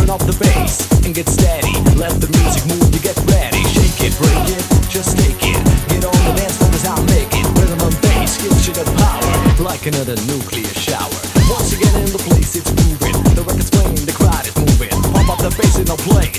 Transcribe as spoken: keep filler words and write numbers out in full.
Turn up the bass and get steady. Let the music move, you get ready. Shake it, break it, just take it. Get on the dance floor 'cause I'll make it. Rhythm and bass gives you the power, like another nuclear shower. Once you get in the place, it's moving. The record's playing, the crowd is moving. Pump up the bass in the place.